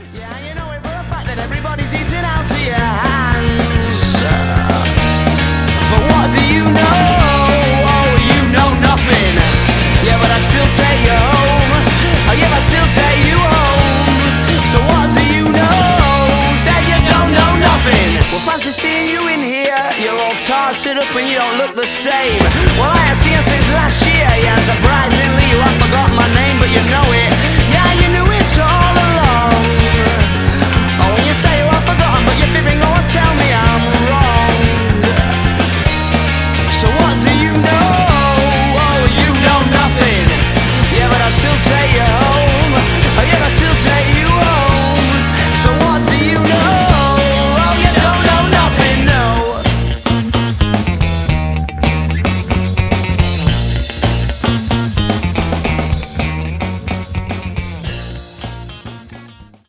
Yeah, you know it for a fact that everybody's eating out of your hands. But what do you know? Oh, you know nothing. Yeah, but I'd still take you home. Oh, yeah, I'd still take you home. So what do you know? Said you don't know nothing. Well, fancy seeing you in here. You're all tarted up and you don't look the same. Well, I have seen you since last year. Yeah, surprisingly, you have forgotten my name, but you know it. Yeah, you knew it all